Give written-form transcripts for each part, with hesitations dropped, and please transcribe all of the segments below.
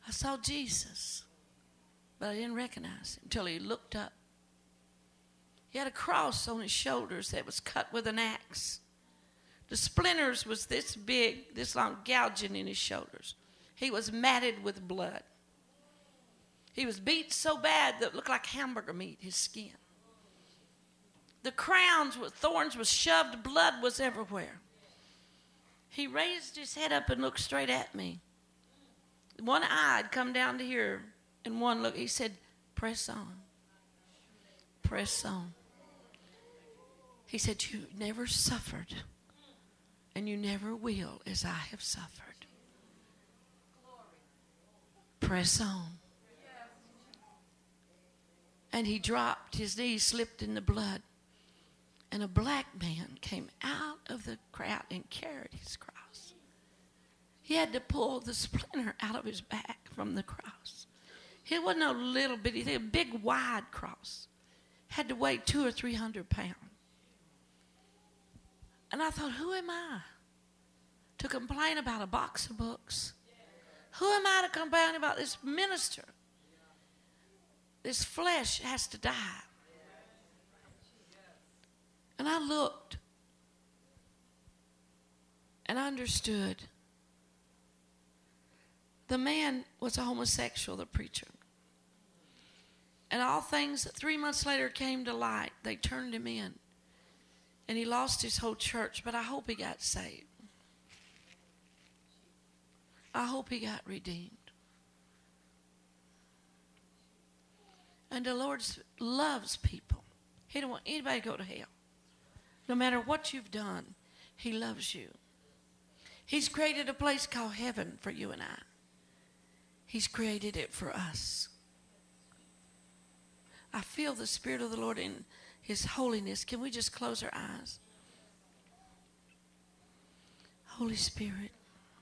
I saw Jesus, but I didn't recognize him until he looked up. He had a cross on his shoulders that was cut with an axe. The splinters was this big, this long, gouging in his shoulders. He was matted with blood. He was beat so bad that it looked like hamburger meat, his skin. The crowns with thorns was shoved, blood was everywhere. He raised his head up and looked straight at me. One eye had come down to here, and one look. He said, "Press on. Press on." He said, "You never suffered, and you never will as I have suffered. Press on." And he dropped. His knees slipped in the blood. And a black man came out of the crowd and carried his cross. He had to pull the splinter out of his back from the cross. It wasn't a little bitty thing, a big wide cross. Had to weigh 200 or 300 pounds. And I thought, who am I to complain about a box of books? Who am I to complain about this minister? This flesh has to die. And I looked and I understood. The man was a homosexual, the preacher. And all things that 3 months later came to light. They turned him in. And he lost his whole church, but I hope he got saved. I hope he got redeemed. And the Lord loves people. He don't want anybody to go to hell. No matter what you've done, he loves you. He's created a place called heaven for you and I. He's created it for us. I feel the Spirit of the Lord in his holiness. Can we just close our eyes? Holy Spirit,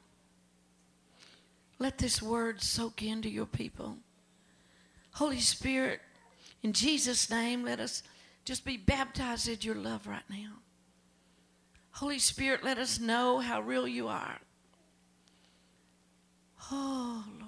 let this word soak into your people. Holy Spirit, in Jesus' name, let us just be baptized in your love right now. Holy Spirit, let us know how real you are. Oh, Lord.